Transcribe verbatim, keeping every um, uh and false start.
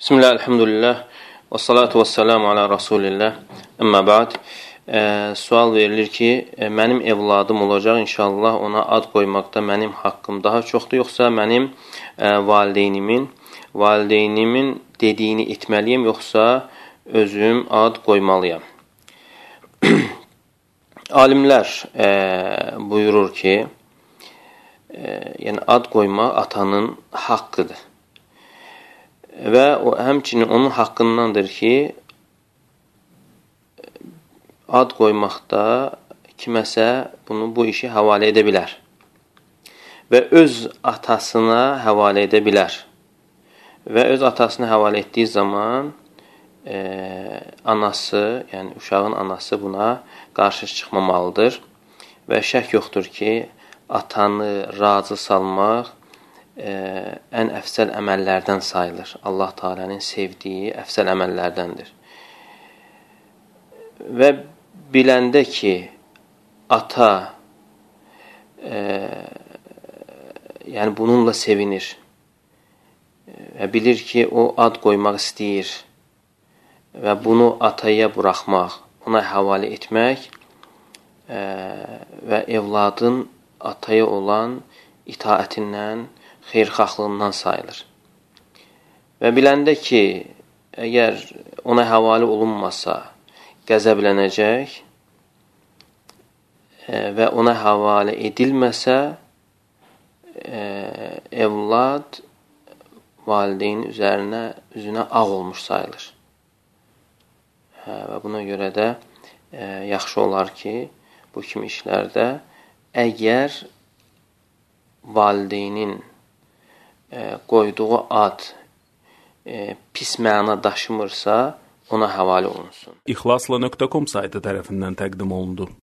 Bismillah, elhamdülillah, və salatu və selamu alə Rasulillah, əmmə ba'd. E, sual verilir ki, e, mənim evladım olacaq, inşallah ona ad qoymaqda mənim haqqım daha çoxdur, yoxsa mənim e, valideynimin, valideynimin dediyini etməliyim, yoxsa özüm ad qoymalıyam? Alimlər e, buyurur ki, e, yəni ad qoymaq atanın haqqıdır. Və o, həmçinin onun haqqındandır ki, ad qoymaqda kiməsə bunu, bu işi həvalə edə bilər. Və öz atasına həvalə edə bilər. Və öz atasına həvalə etdiyi zaman e, anası, yəni uşağın anası buna qarşı çıxmamalıdır. Və şək yoxdur ki, atanı razı salmaq e, ən əfsəl əməllərdən sayılır. Allah Teala'nın sevdiyi əfsəl əməllərdəndir. Və biləndə ki, ata e, yəni bununla sevinir və bilir ki, o ad qoymaq istəyir və bunu ataya buraxmaq, ona həvalə etmək e, və evladın ataya olan itaətindən, xeyirxahlığından sayılır. Və biləndə ki, əgər ona həvalə olunmasa, qəzəblənəcək e, və ona həvalə edilməsə, e, evlad valideyn üzərinə, üzünə ağ olmuş sayılır. Hə, və buna görə də e, yaxşı olar ki, bu kimi işlərdə əgər valideynin e, qoyduğu ad e, pis məna daşımırsa, ona həvalə olunsun. İxlasla nöqtə com saytı tərəfindən təqdim olundu.